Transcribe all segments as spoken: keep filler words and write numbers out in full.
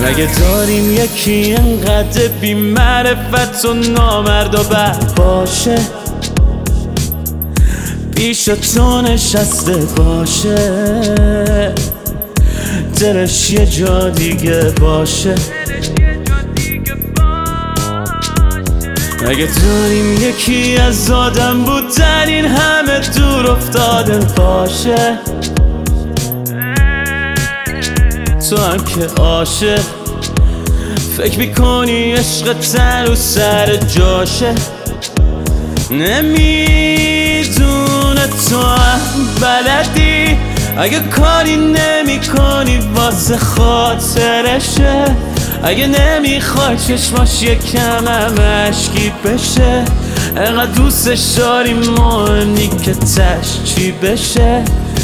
اگه داریم یکی انقدر بی معرفت و نامرد و بد باشه، پیش تو نشسته باشه، دلش یه جا دیگه باشه. اگه داریم یکی از آدم بودن این همه دور افتاده باشه، تو هم که عاشق فکر میکنی عشق تن رو سر جاشه. نمیدونه تو هم بلدی اگه کاری نمی کنی واسه خاطرشه، اگه نمیخوای چشماش یکم هم اشکی بشه، انقدر دوستش داری مهم نی که تش چی بشه.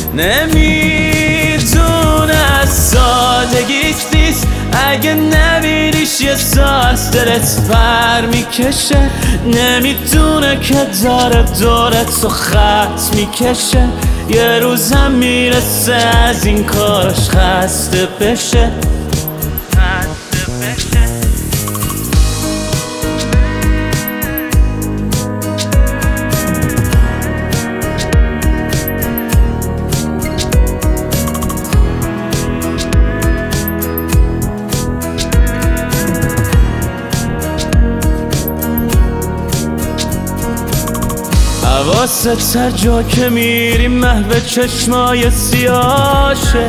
نمیدونه از سادگیت نیست اگه نبینیش یه ساز دلت پر میکشه، نمیدونه که داره دورت و خط میکشه، یه روز هم میرسه از این کارش خسته بشه. حواست هر جا که میری محو چشمای سیاشه،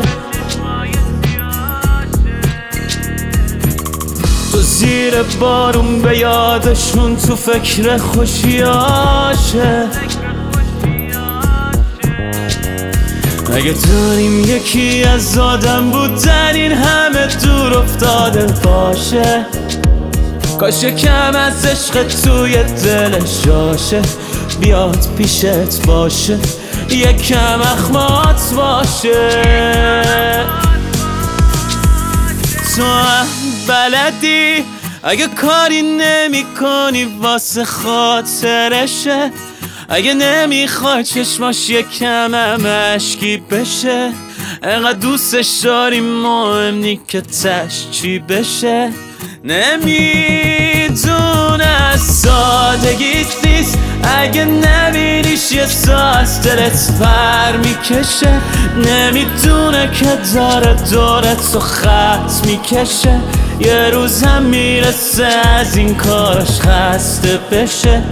تو زیر بارون به یادشون تو فکر خوشیاشه. اگه داریم یکی از آدم بودن این همه دور افتاده باشه، کاش یکم از عشق توی دلش جاشه، بیاد پیشت باشه، یکم اخمات باشه. تو هم بلدی اگه کاری نمی کنی واسه خاطرشه، اگه نمیخوای چشماش یکم هم اشکی بشه، انقدر دوستش داری مهم نی که تش چی بشه. نمیدونه از سادگیت نیست اگه نبینیش یه ساز دلت پر میکشه، نمیدونه که داره دورت و خط میکشه، یه روز هم میرسه از این کارش خسته بشه.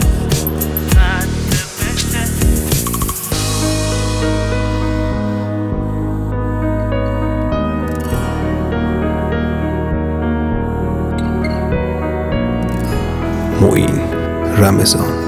معین رمضان.